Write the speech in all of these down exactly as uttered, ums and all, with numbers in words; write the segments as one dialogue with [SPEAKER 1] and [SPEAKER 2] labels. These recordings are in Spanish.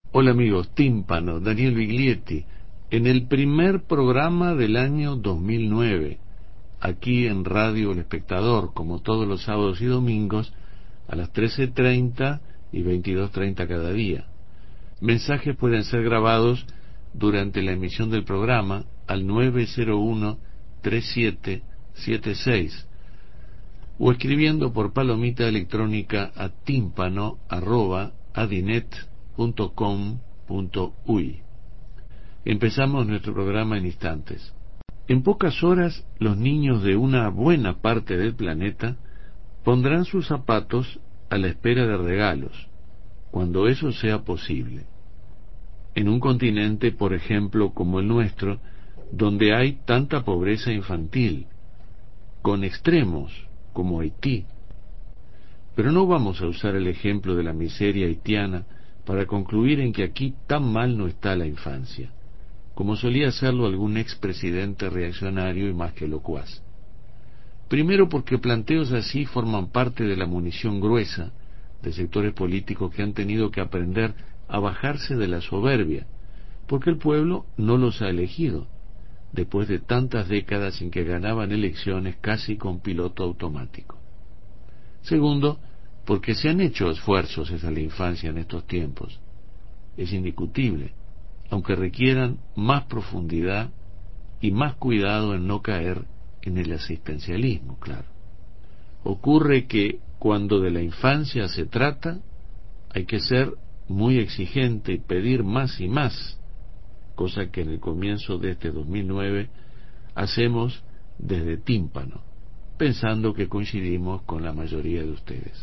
[SPEAKER 1] Hola amigos, Tímpano, Daniel Biglietti, en el primer programa del año dos mil nueve, aquí en Radio El Espectador, como todos los sábados y domingos, a las trece treinta y veintidós treinta cada día. Mensajes pueden ser grabados durante la emisión del programa al nueve cero uno, tres siete siete seis o escribiendo por palomita electrónica a tímpano arroba adinet punto com punto uy. Empezamos nuestro programa en instantes. En pocas horas, los niños de una buena parte del planeta pondrán sus zapatos a la espera de regalos, cuando eso sea posible. En un continente, por ejemplo, como el nuestro, donde hay tanta pobreza infantil, con extremos como Haití. Pero no vamos a usar el ejemplo de la miseria haitiana para concluir en que aquí tan mal no está la infancia, como solía hacerlo algún expresidente reaccionario y más que locuaz. Primero porque planteos así forman parte de la munición gruesa de sectores políticos que han tenido que aprender a bajarse de la soberbia, porque el pueblo no los ha elegido, después de tantas décadas en que ganaban elecciones casi con piloto automático. Segundo, porque se han hecho esfuerzos hacia la infancia en estos tiempos. Es indiscutible, aunque requieran más profundidad y más cuidado en no caer en el asistencialismo, claro. Ocurre que cuando de la infancia se trata, hay que ser muy exigente y pedir más y más, cosa que en el comienzo de este dos mil nueve hacemos desde Tímpano, pensando que coincidimos con la mayoría de ustedes.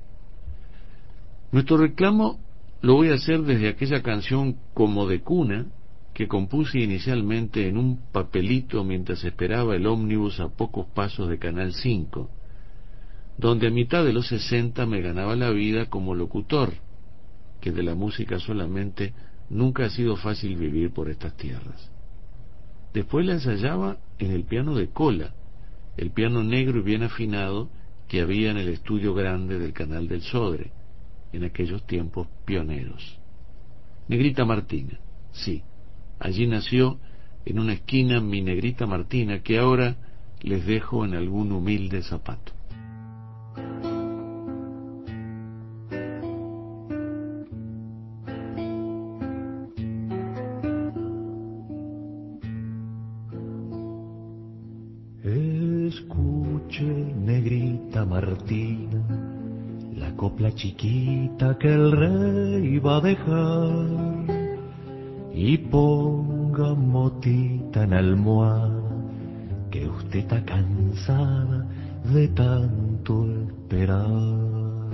[SPEAKER 1] Nuestro reclamo lo voy a hacer desde aquella canción Como de cuna que compuse inicialmente en un papelito mientras esperaba el ómnibus a pocos pasos de Canal cinco, donde a mitad de los sesenta me ganaba la vida como locutor, que de la música solamente nunca ha sido fácil vivir por estas tierras. Después la ensayaba en el piano de cola, el piano negro y bien afinado que había en el estudio grande del Canal del Sodre, en aquellos tiempos pioneros. Negrita Martina, sí, allí nació en una esquina mi Negrita Martina, que ahora les dejo en algún humilde zapato.
[SPEAKER 2] Escuche, Negrita Martina, la copla chiquita que el rey va a dejar, y ponga motita en almohada, que usted está cansada de tanto esperar.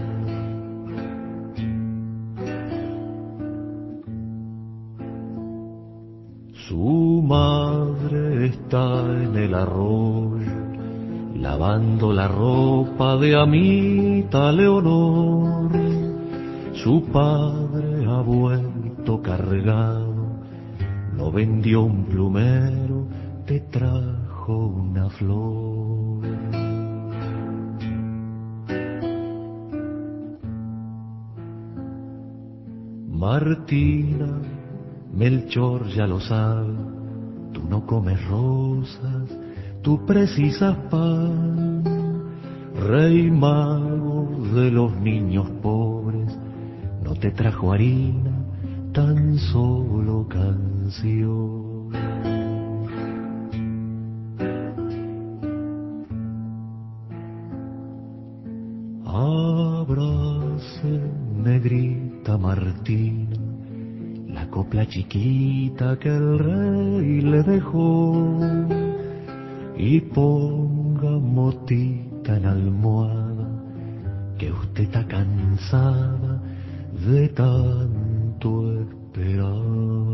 [SPEAKER 2] Su madre está en el arroyo, lavando la ropa de Amita Leonor. Su padre ha vuelto cargado, no vendió un plumero, te trajo una flor. Martina, Melchor ya lo sabe, tú no comes rosas, tú precisas pan. Rey mago de los niños pobres, no te trajo harina, tan solo canción. Abrace, Negrita Martina, la copla chiquita que el rey le dejó, y ponga motita en almohada, que usted está cansada de tanto esperar.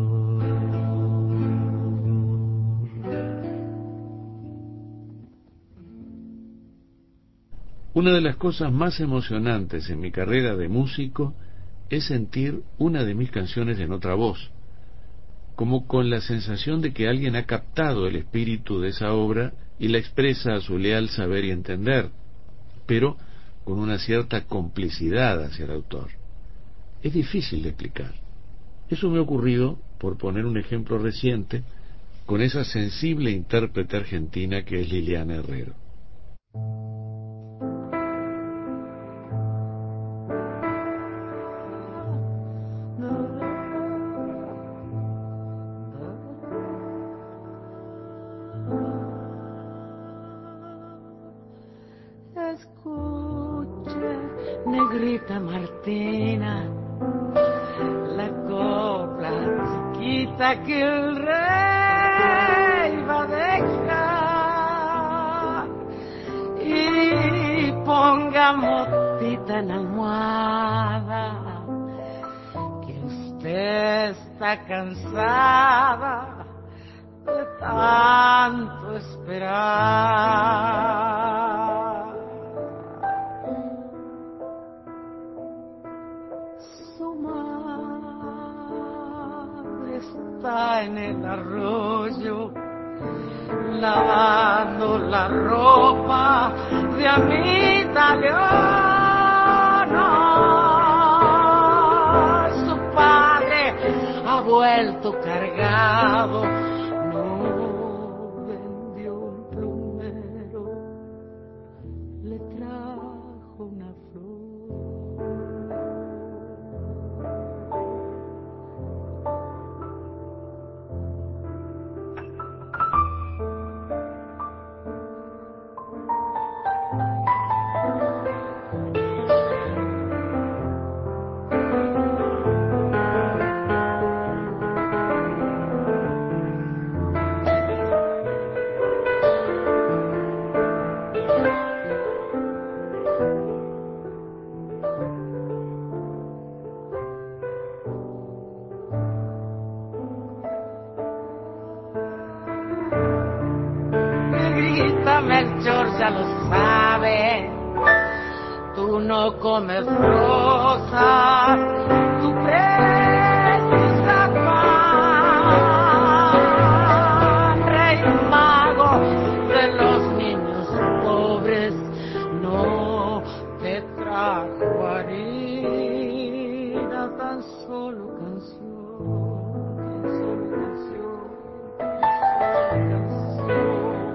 [SPEAKER 1] Una de las cosas más emocionantes en mi carrera de músico es sentir una de mis canciones en otra voz, como con la sensación de que alguien ha captado el espíritu de esa obra y la expresa a su leal saber y entender, pero con una cierta complicidad hacia el autor. Es difícil de explicar. Eso me ha ocurrido, por poner un ejemplo reciente, con esa sensible intérprete argentina que es Liliana Herrero.
[SPEAKER 3] Escuche, negrita Martina, la copla chiquita que el rey va a dejar, y ponga motita en la almohada, que usted está cansada de tanto esperar. Su madre está en el arroyo lavando la ropa de Amita Leona. Su padre ha vuelto cargado, no vendió un plumero, le trajo una flor. Melchor ya lo sabe, tú no comes rosas, tú precisas pan. Rey mago de los niños pobres, no te trajo harina, tan solo canción, tan solo canción, tan solo canción.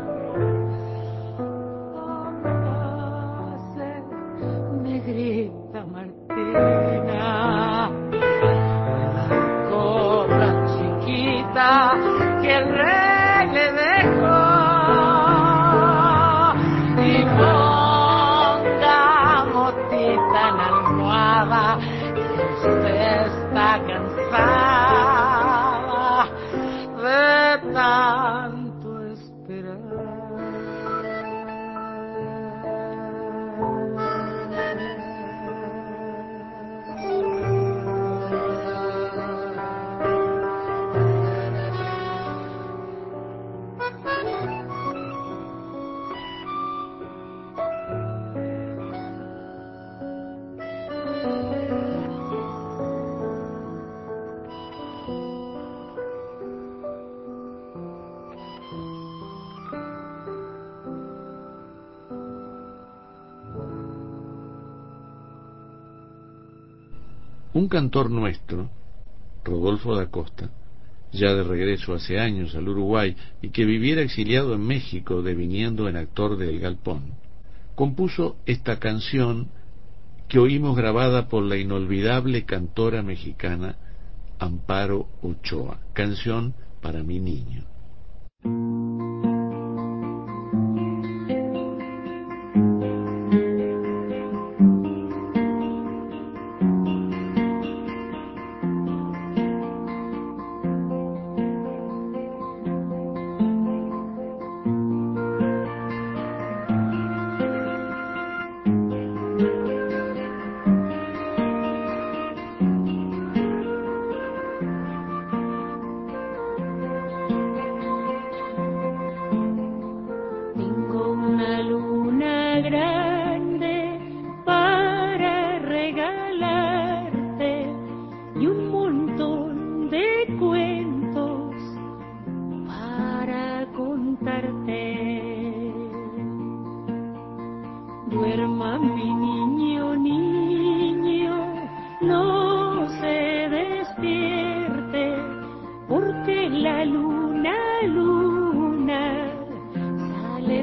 [SPEAKER 3] Negrita Martina, la cobra chiquita que el rey le dejó, y ponga motita en la almohada, que usted está cansada de tanto esperar.
[SPEAKER 1] Un cantor nuestro, Rodolfo da Costa, ya de regreso hace años al Uruguay y que viviera exiliado en México deviniendo en actor de El Galpón, compuso esta canción que oímos grabada por la inolvidable cantora mexicana Amparo Ochoa, Canción para mi niño.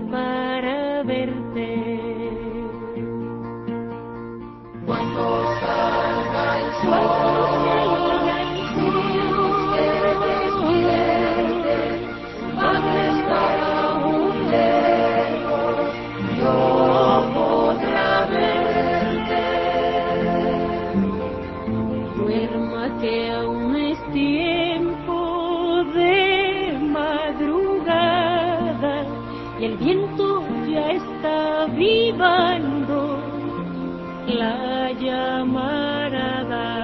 [SPEAKER 4] para verte.
[SPEAKER 3] Cuando salga el sol, usted despierte, aunque estará aún lejos, yo podrá verte.
[SPEAKER 4] Duerma que aún es tiempo de madrugada y el viento ya está avivando la llamarada.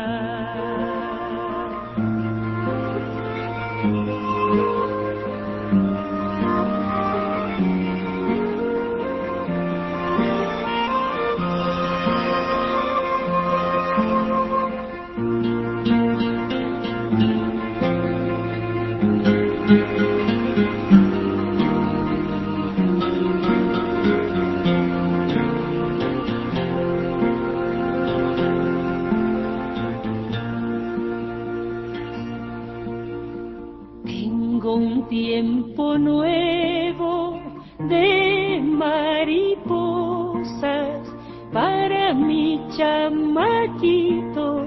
[SPEAKER 4] Tiempo nuevo de mariposas para mi chamaquito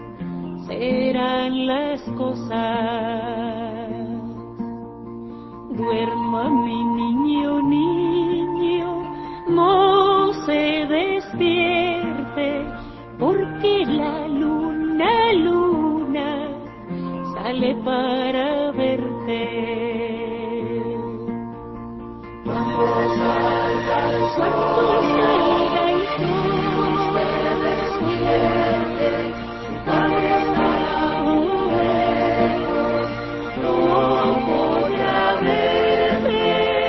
[SPEAKER 4] serán las cosas. Duerma mi niño, niño, no se despierte, porque la luna, luna sale para verte.
[SPEAKER 3] Cuando salga el sol, usted despierte, su padre estará muy lejos, no podrá verte.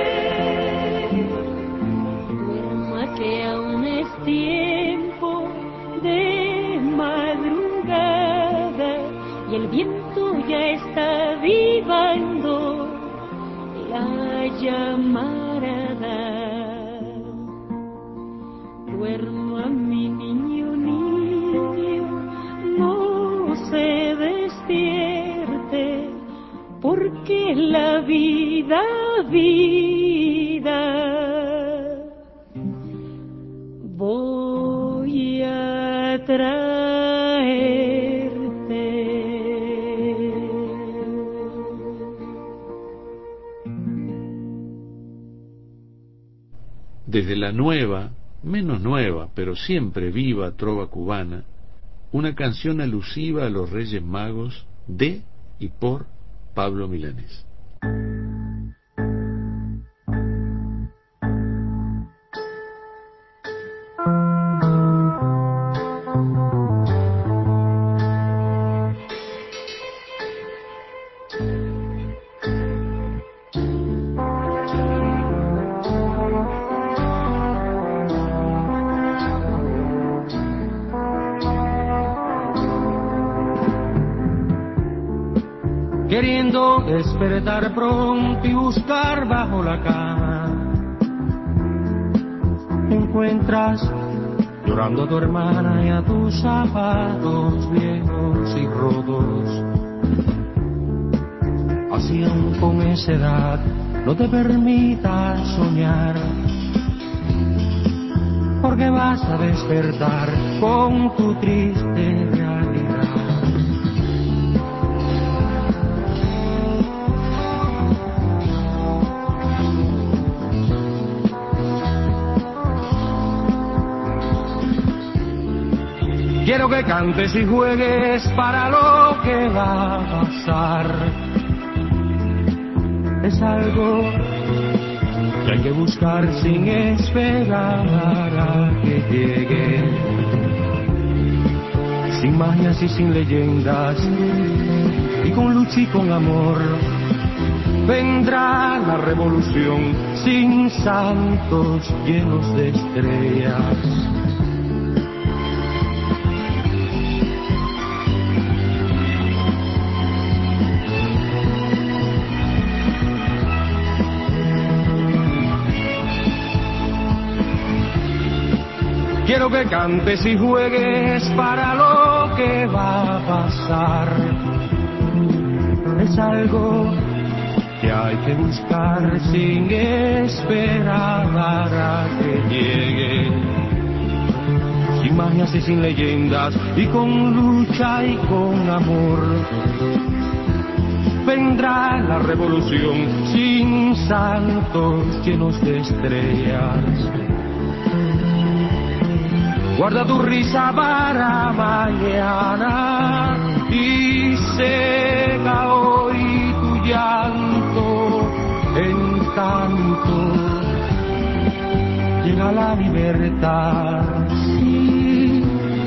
[SPEAKER 4] Duerma que aún es tiempo de madrugada y el viento ya está avivando la llamarada. Duerma mi niño, niño, no se despierte, porque la vida, vida, voy a traerte.
[SPEAKER 1] Desde la nueva, menos nueva, pero siempre viva trova cubana, una canción alusiva a los Reyes Magos de y por Pablo Milanés.
[SPEAKER 2] Queriendo despertar pronto y buscar bajo la cama, encuentras llorando a tu hermana y a tus zapatos viejos y rotos. Así aún con esa edad no te permitas soñar, porque vas a despertar con tu triste realidad. Quiero que cantes y juegues para lo que va a pasar. Es algo que hay que buscar sin esperar a que llegue. Sin magias y sin leyendas, y con lucha y con amor, vendrá la revolución sin santos llenos de estrellas. Quiero que cantes y juegues para lo que va a pasar. Es algo que hay que buscar sin esperar a que llegue, sin magias y sin leyendas, y con lucha y con amor. Vendrá la revolución sin santos llenos de estrellas. Guarda tu risa para mañana y seca hoy tu llanto, en tanto llega la libertad. Sí.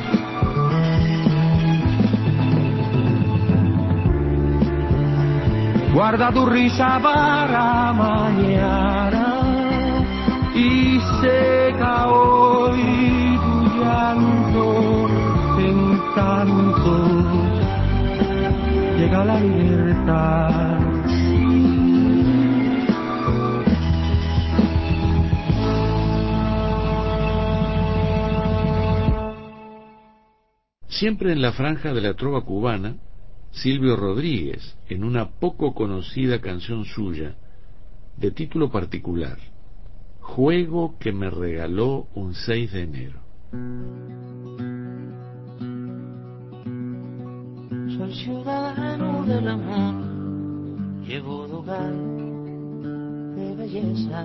[SPEAKER 2] Guarda tu risa para mañana y seca hoy tu llanto, en tanto llega la libertad.
[SPEAKER 1] Siempre en la franja de la trova cubana, Silvio Rodríguez, en una poco conocida canción suya, de título particular, Juego que me regaló un seis de enero.
[SPEAKER 5] Soy ciudadano del amor, llevo hogar de belleza,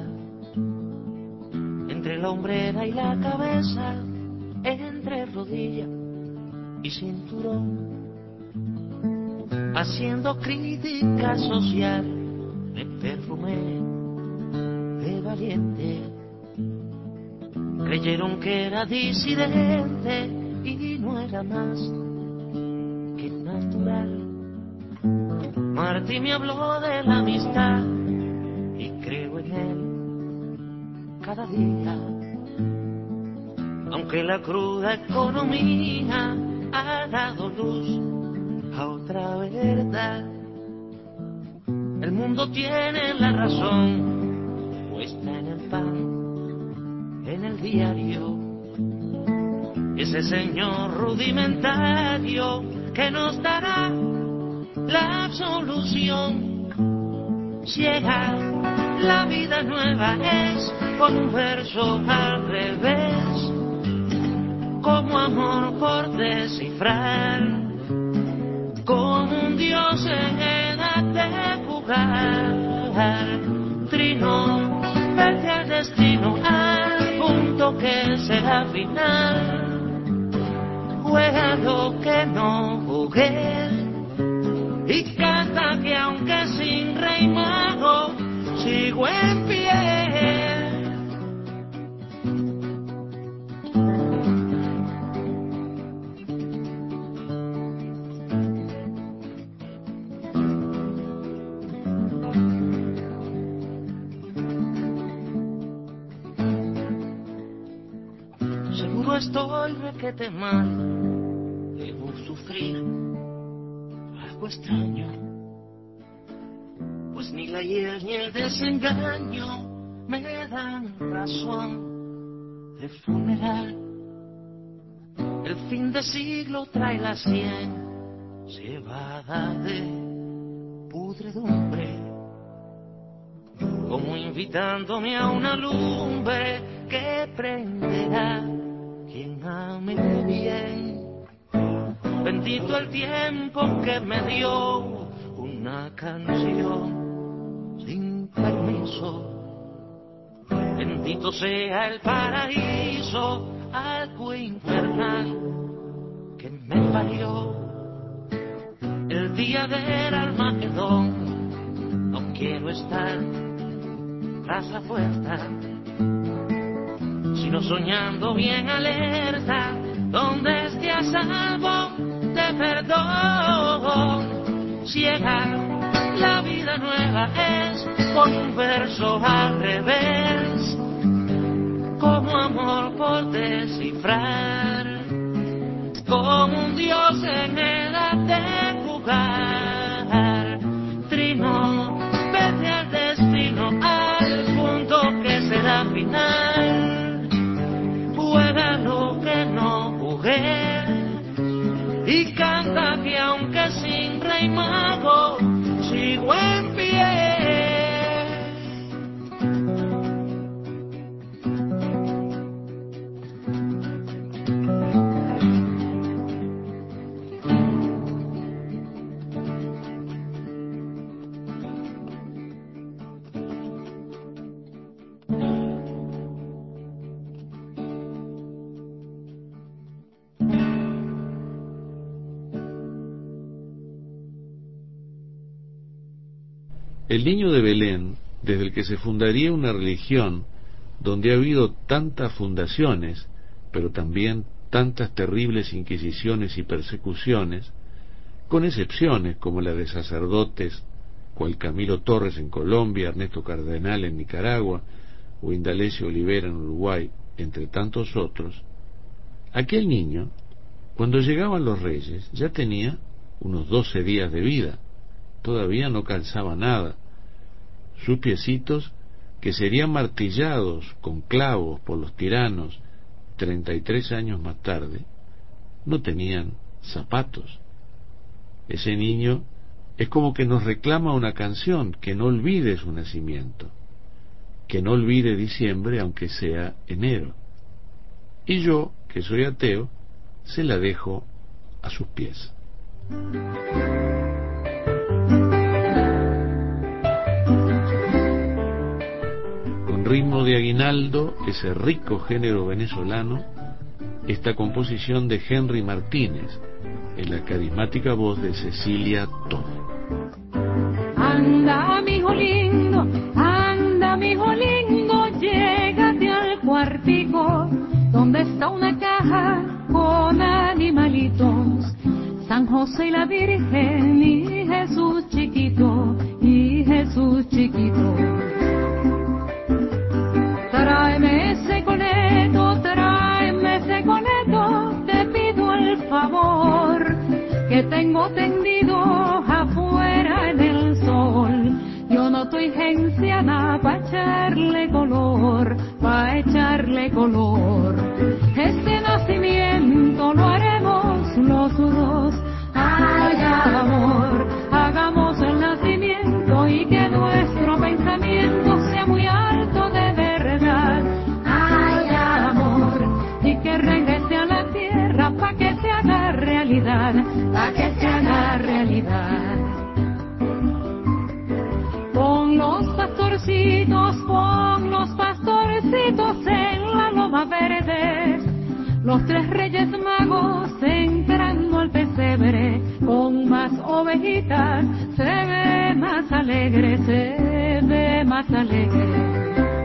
[SPEAKER 5] entre la hombrera y la cabeza, entre rodilla y cinturón, haciendo crítica social, me perfumé de valiente. Creyeron que era disidente y no era más que natural. Martí me habló de la amistad y creo en él cada día, aunque la cruda economía ha dado luz a otra verdad. El mundo tiene la razón puesta en el pan, en el diario. Ese señor rudimentario que nos dará la solución. Ciega, la vida nueva es con un verso al revés, como amor por descifrar, como un dios en edad de jugar. Trino, vete al destino, al punto que será final. Juega lo que no jugué y canta que aunque sin rey mago sigo en pie. Seguro estoy requete mal, debo sufrir algo extraño, pues ni la hiel ni el desengaño me dan razón de funeral. El fin de siglo trae la sien cebada de pudredumbre, como invitándome a una lumbre que prenderá quien ame bien. Bendito el tiempo que me dio una canción sin permiso. Bendito sea el paraíso, algo infernal que me parió. El día del Armagedón no quiero estar tras la puerta, sino soñando bien alerta, donde esté a salvo de perdón. Ciega, la vida nueva es con un verso al revés, como amor por descifrar, como un dios en edad de jugar. Trino, vete al destino, al punto que será final. Juega lo que no jugué y canta que aunque sin rey mago sigo en pie.
[SPEAKER 1] El niño de Belén, desde el que se fundaría una religión donde ha habido tantas fundaciones, pero también tantas terribles inquisiciones y persecuciones, con excepciones como la de sacerdotes cual Camilo Torres en Colombia, Ernesto Cardenal en Nicaragua o Indalecio Olivera en Uruguay, entre tantos otros, aquel niño, cuando llegaban los reyes, ya tenía unos doce días de vida, todavía no calzaba nada. Sus piecitos, que serían martillados con clavos por los tiranos treinta y tres años más tarde, no tenían zapatos. Ese niño es como que nos reclama una canción, que no olvide su nacimiento, que no olvide diciembre aunque sea enero. Y yo, que soy ateo, se la dejo a sus pies. Con ritmo de aguinaldo, ese rico género venezolano, esta composición de Henry Martínez, en la carismática voz de Cecilia Todd.
[SPEAKER 4] Anda, mijo lindo, anda, mijo lindo, llégate al cuartico, donde está una caja con animalitos, San José y la Virgen y Jesús chiquito, y Jesús chiquito. Tráeme ese coneto, tráeme ese coneto, te pido el favor, que tengo tendido afuera en el sol. Yo no estoy genciana pa' echarle color, pa' echarle color. Este nacimiento lo haremos los dos. Ay, amor, hagamos el nacimiento y que nuestro pensamiento sea muy alto de verdad. Ay, amor, y que regrese a la tierra pa' que se haga realidad, pa' que se haga realidad. Pon los pastorcitos, pon los pastorcitos en la loma verde, los tres reyes magos entrando al pesebre, con más ovejitas se ve más alegre, se ve más alegre.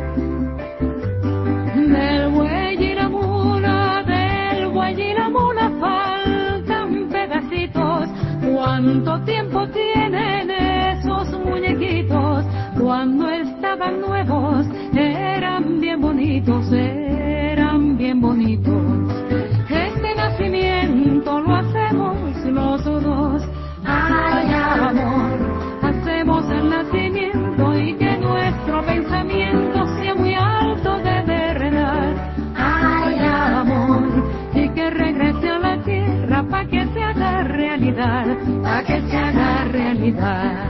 [SPEAKER 4] Del buey y la mula, del buey y la mula faltan pedacitos. ¿Cuánto tiempo tienen esos muñequitos? Cuando estaban nuevos eran bien bonitos, eran bien bonitos. Este nacimiento lo hacemos los dos. Ay, amor, hacemos el nacimiento y que nuestro pensamiento sea muy alto de verdad. Ay, amor, y que regrese a la tierra pa' que se haga realidad, pa' que se haga realidad.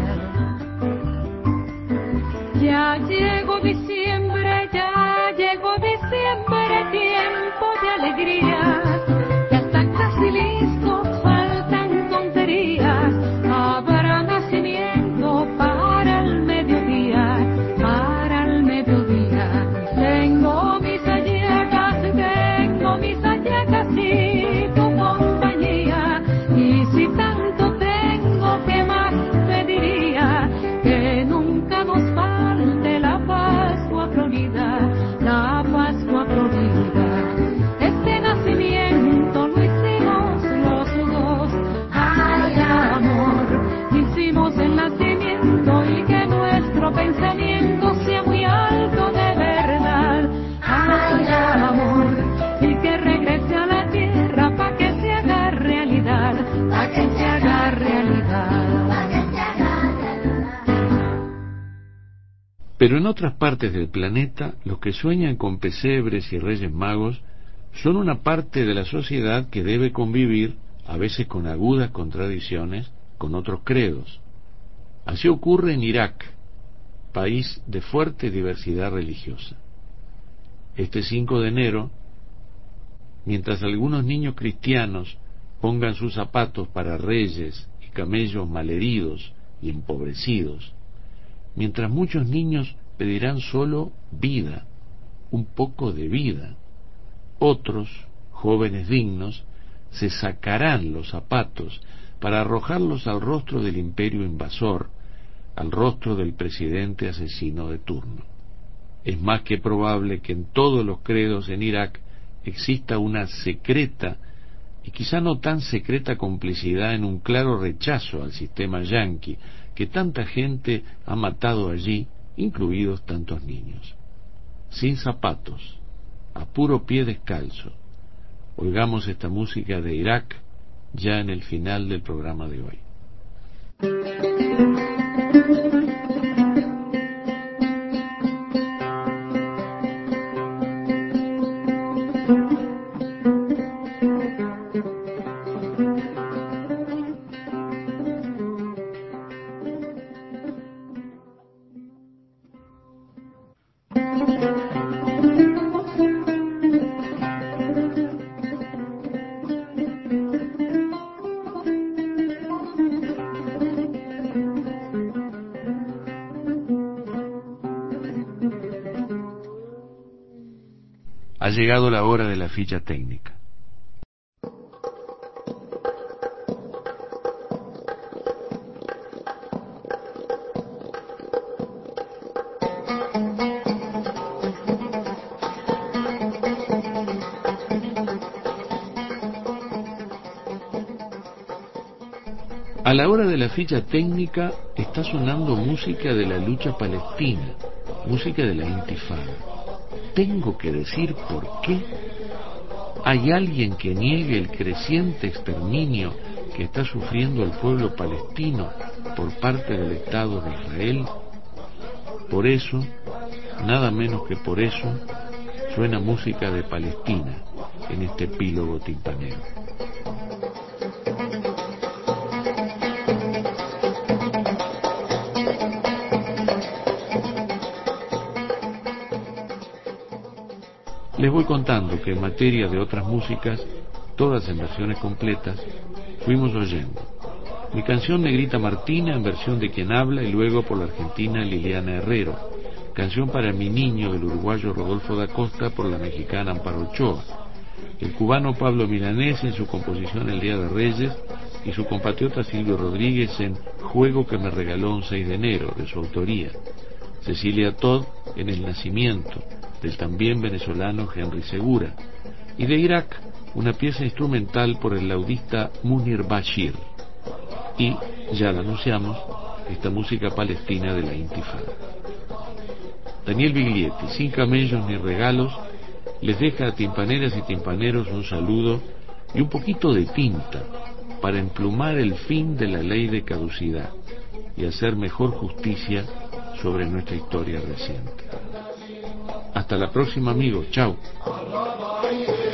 [SPEAKER 4] Ya llegó diciembre, ya llegó diciembre, tiempo de alegría. Ya está casi listo, faltan tonterías. Habrá nacimiento para el mediodía, para el mediodía. Tengo mis hallacas, tengo mis hallacas y tu compañía. Y si tanto tengo, ¿qué más pediría? Que nunca nos falte la Pascua Florida, la Pascua Florida. Este nacimiento lo hicimos los dos. Ay, amor, hicimos el nacimiento y que nuestro pensamiento sea muy alto de verdad. Ay, amor, y que regrese a la tierra pa' que se haga realidad, pa' que se haga realidad, pa' que se haga realidad.
[SPEAKER 1] Pero en otras partes del planeta, los que sueñan con pesebres y reyes magos son una parte de la sociedad que debe convivir, a veces con agudas contradicciones, con otros credos. Así ocurre en Irak, país de fuerte diversidad religiosa. Este cinco de enero, mientras algunos niños cristianos pongan sus zapatos para reyes y camellos malheridos y empobrecidos, mientras muchos niños pedirán solo vida, un poco de vida, otros, jóvenes dignos, se sacarán los zapatos para arrojarlos al rostro del imperio invasor, al rostro del presidente asesino de turno. Es más que probable que en todos los credos en Irak exista una secreta y quizá no tan secreta complicidad en un claro rechazo al sistema yanqui que tanta gente ha matado allí, incluidos tantos niños. Sin zapatos, a puro pie descalzo, oigamos esta música de Irak ya en el final del programa de hoy. Ha llegado la hora de la ficha técnica. A la hora de la ficha técnica está sonando música de la lucha palestina, música de la Intifada. Tengo que decir por qué. ¿Hay alguien que niegue el creciente exterminio que está sufriendo el pueblo palestino por parte del Estado de Israel? Por eso, nada menos que por eso, suena música de Palestina en este epílogo timpanero. Les voy contando que en materia de otras músicas, todas en versiones completas, fuimos oyendo mi canción Negrita Martina en versión de Quien Habla y luego por la argentina Liliana Herrero, canción para mi niño del uruguayo Rodolfo da Costa por la mexicana Amparo Ochoa, el cubano Pablo Milanés en su composición El Día de Reyes y su compatriota Silvio Rodríguez en Juego que me regaló un seis de enero de su autoría, Cecilia Todd en El Nacimiento del también venezolano Henry Segura, y de Irak una pieza instrumental por el laudista Munir Bashir, y, ya lo anunciamos, esta música palestina de la Intifada. Daniel Biglietti, sin camellos ni regalos, les deja a timpaneras y timpaneros un saludo y un poquito de tinta para emplumar el fin de la ley de caducidad y hacer mejor justicia sobre nuestra historia reciente. Hasta la próxima, amigos. Chao.